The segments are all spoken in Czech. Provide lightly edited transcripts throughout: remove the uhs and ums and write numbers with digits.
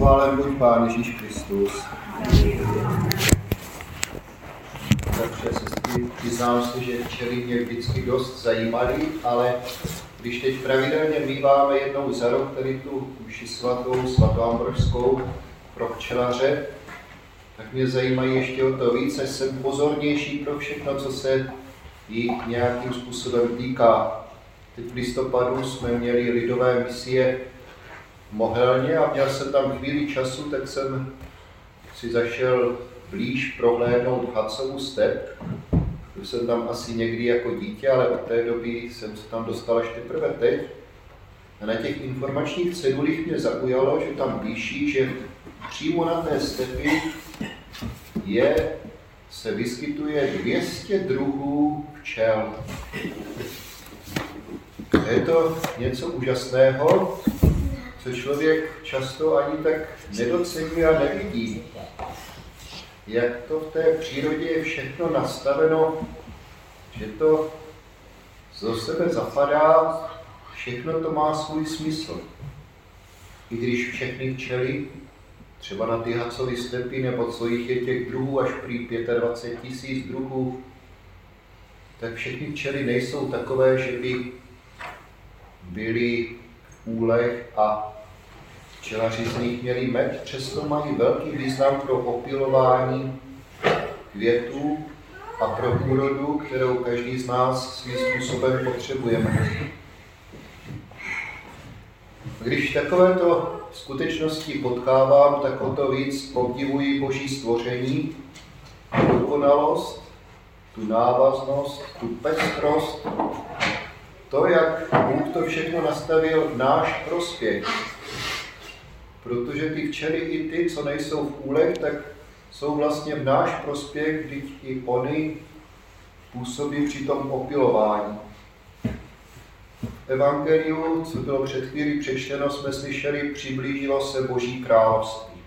Chválen buď Pán Ježíš Kristus. Takže sestry, přiznám se, že včely mě vždycky dost zajímaly, ale když teď pravidelně míváme jednou za rok tady tu mši svatoambrožskou pro včelaře, tak mě zajímají ještě o to víc, jsem pozornější pro všechno, co se jí nějakým způsobem týká. Teď v listopadu jsme měli lidové misie v Mohelně a měl jsem tam chvíli času, tak jsem si zašel blíž prohlédnout Hacovu step. Byl jsem tam asi někdy jako dítě, ale od té doby jsem se tam dostal až teprve teď. A na těch informačních cedulích mě zaujalo, že tam píší, že přímo na té stepi se vyskytuje 200 druhů včel. Je to něco úžasného, co člověk často ani tak nedocenuje a nevidí. Jak to v té přírodě je všechno nastaveno, že to do sebe zapadá, všechno to má svůj smysl. I když všechny včely, třeba na ty Hacovy stepy, nebo co jich je těch druhů, až prý 25 000 druhů, tak všechny včely nejsou takové, že by byly v úlech a včelaři z nich měli med, přesto mají velký význam pro opylování květů a pro úrodu, kterou každý z nás svým způsobem potřebujeme. Když takovéto skutečnosti potkávám, tak o to víc obdivuji Boží stvoření, dokonalost, tu návaznost, tu pestrost, to, jak Bůh to všechno nastavil v náš prospěch. Protože ty včely i ty, co nejsou v úlech, tak jsou vlastně v náš prospěch, vždyť i oni působí při tom opylování. V evangeliu, co bylo před chvílí přečteno, jsme slyšeli, přiblížilo se Boží království.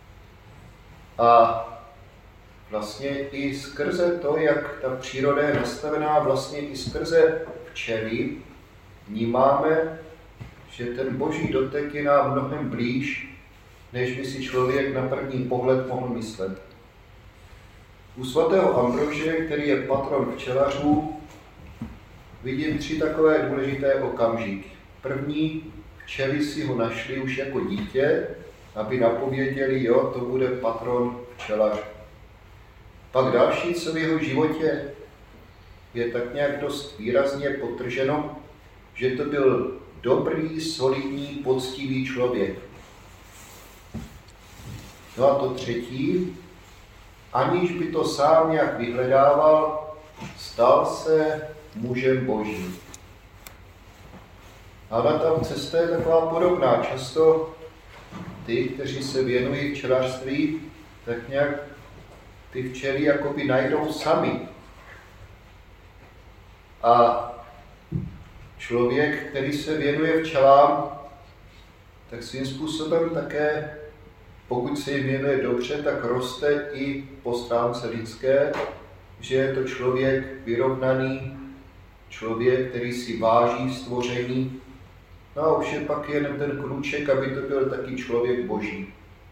A vlastně i skrze to, jak ta příroda je nastavená, vlastně i skrze včely vnímáme, že ten Boží dotek je nám mnohem blíž, než by si člověk na první pohled mohl myslet. U svatého Ambrože, který je patron včelařů, vidím 3 takové důležité okamžiky. První, včely si ho našli už jako dítě, aby napověděli, jo, to bude patron včelařů. Pak další, co v jeho životě je tak nějak dost výrazně podtrženo, že to byl dobrý, solidní, poctivý člověk. No a to třetí, aniž by to sám nějak vyhledával, stal se mužem Božím. Ale tam cesta je taková podobná. Často ty, kteří se věnují včelařství, tak nějak ty včely jakoby najdou sami. A člověk, který se věnuje včelám, tak svým způsobem také, pokud se jim věnuje dobře, tak roste i po stránce lidské, že je to člověk vyrovnaný, člověk, který si váží stvoření. No a už je pak jen ten krůček, aby to byl taky člověk Boží.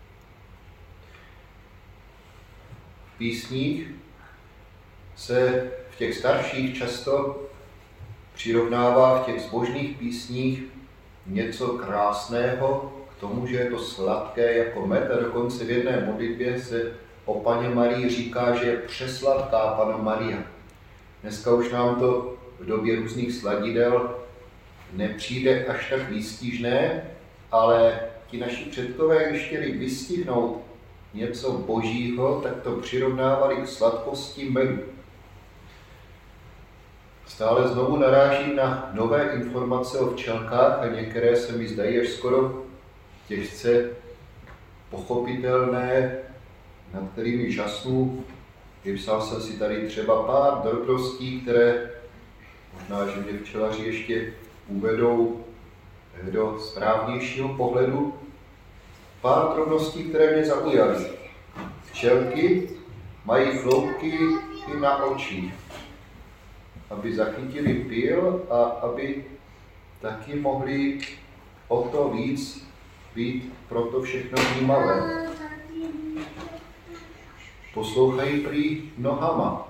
V písních se v těch starších často přirovnává v těch zbožných písních něco krásného k tomu, že je to sladké jako med, a dokonce v jedné modlitbě se o Panně Marii říká, že je přesladká Panna Maria. Dneska už nám to v době různých sladidel nepřijde až tak výstižné, ale ti naši předkové, když chtěli vystihnout něco božího, tak to přirovnávali k sladkosti medu. Stále znovu narážím na nové informace o včelkách a některé se mi zdají až skoro těžce pochopitelné, nad kterými žasnu. Vypsal jsem si tady třeba pár drobností, které možná, že mě včelaři ještě uvedou do správnějšího pohledu. Pár drobností, které mě zaujaly. Včelky mají chloupky i na očích, aby zachytili pyl a aby taky mohli o to víc být proto všechno vnímavé. Poslouchají prý nohama.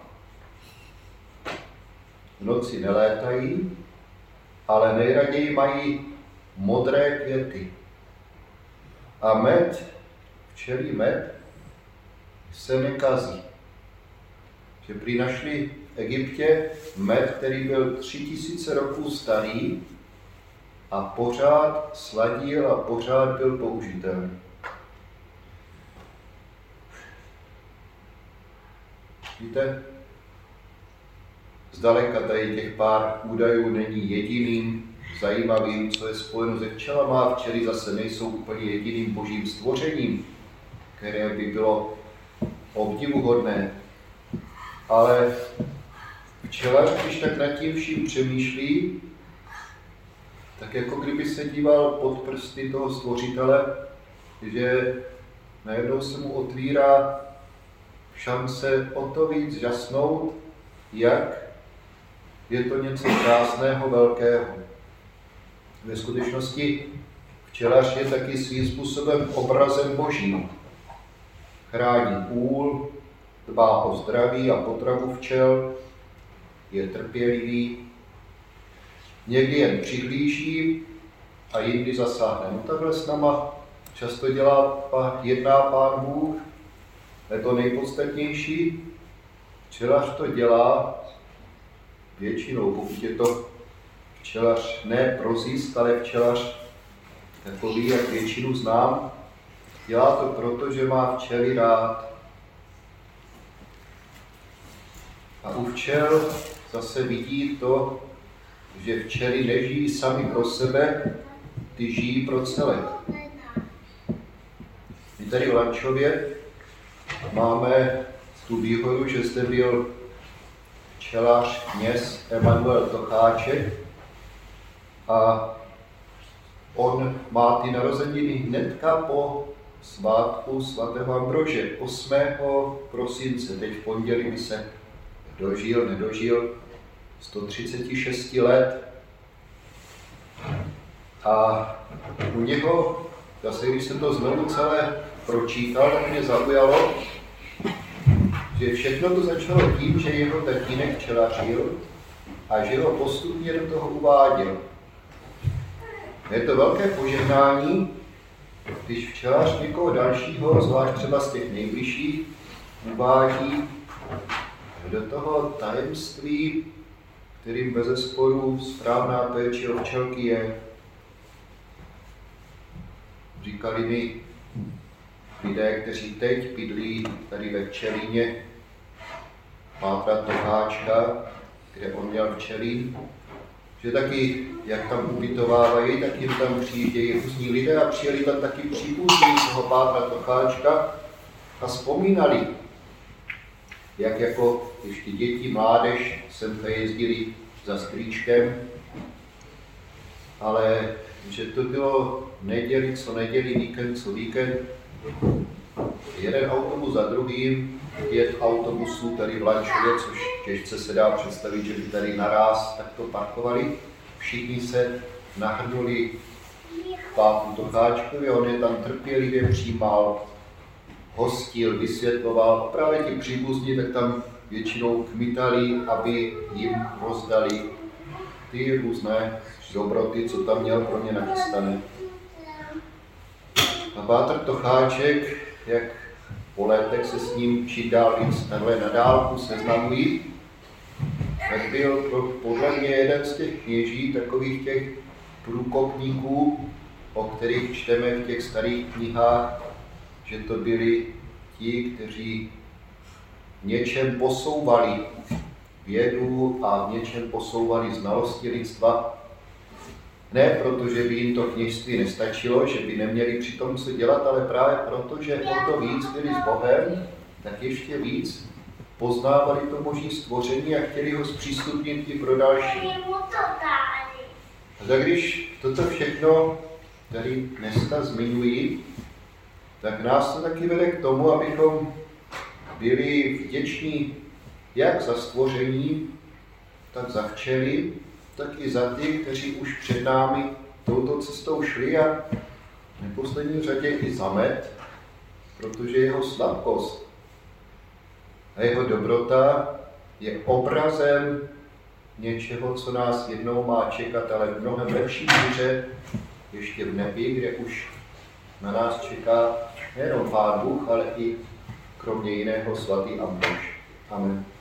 V noci nelétají, ale nejraději mají modré květy. A med, včelí med, se nekazí. Že prý našli v Egyptě med, který byl 3000 roků starý a pořád sladil a pořád byl použitelný. Víte, zdaleka tady těch pár údajů není jediným zajímavým, co je spojeno se včelama. Včely zase nejsou úplně jediným božím stvořením, které by bylo obdivuhodné. Ale včelař, když tak nad tím vším přemýšlí, tak jako kdyby se díval pod prsty toho stvořitele, že najednou se mu otvírá šance o to víc žasnout, jak je to něco krásného, velkého. Ve skutečnosti včelař je taky svým způsobem obrazem božím. Chrání úl, dbá o zdraví a potravu včel, je trpělivý, někdy jen přihlíží a jindy zasáhne. No takhle s náma často jedná Pán Bůh, je to nejpodstatnější. Včelař to dělá většinou, pokud je to včelař ne pro zisk, ale včelař takový, jak většinu znám, dělá to proto, že má včely rád. A u včel zase vidí to, že včely nežijí sami pro sebe, ty žijí pro celek. My tady v Lančově máme tu výhodu, že zde byl včelař kněz Emanuel Tocháček a on má ty narozeniny hnedka po svátku svatého Ambrože, 8. prosince, teď v pondělí by se nedožil 136 let. A u něho, zase když jsem to znovu celé pročítal, tak mě zaujalo, že všechno to začalo tím, že jeho tatínek včelařil a že ho postupně do toho uváděl. Je to velké požehnání, když včelař někoho dalšího, zvlášť třeba z těch nejbližších, uvádí do toho tajemství, kterým bezesporu správná péče o včelky je. Říkali mi lidé, kteří teď bydlí tady ve Včelíně, Pátra Tocháčka, kde on měl včelín, že taky, jak tam ubytovávají, tak jim tam přijíždějí různí lidé a přijeli tam taky příbuzní toho Pátra Tocháčka a vzpomínali, jak jako ještě děti, mládež semka jezdili za strýčkem, ale že to bylo neděli co neděli, víkend co víkend, jeden autobus za druhým, 5 autobusů tady v Lančově, což těžce se dá představit, že by tady naráz takto parkovali. Všichni se nahrnuli k Pátru Tocháčkovi, on je tam trpělivě přijímal, hostil, vysvětloval a právě ti příbuzní tak tam většinou kmitali, aby jim rozdali ty různé dobroty, co tam měl pro ně nachystané. A Pátr Tocháček, jak po letech se s ním čím dál víc takhle na dálku seznamují, tak byl podle mě jeden z těch kněží, takových těch průkopníků, o kterých čteme v těch starých knihách, že to byli ti, kteří v něčem posouvali vědu a v něčem posouvali znalosti lidstva. Ne proto, že by jim to kněžství nestačilo, že by neměli při tom co dělat, ale právě proto, že o to víc byli s Bohem, tak ještě víc poznávali to boží stvoření a chtěli ho zpřístupnit i pro další. A tak když toto všechno tady dneska zmiňuji, tak nás to taky vede k tomu, abychom byli vděční jak za stvoření, tak za včely, tak i za ty, kteří už před námi touto cestou šli a v neposlední řadě i zamet, protože jeho sladkost a jeho dobrota je obrazem něčeho, co nás jednou má čekat, ale v mnohem lepší míře ještě v nebi, kde už na nás čeká nejenom Pán Bůh, ale i kromě jiného svatý Amboš. Amen.